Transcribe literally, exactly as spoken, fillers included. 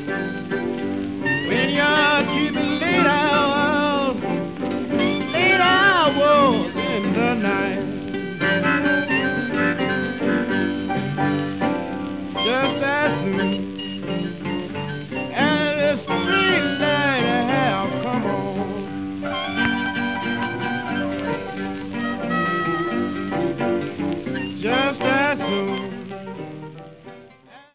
When you're keeping late hours, late hours in the night. Just as soon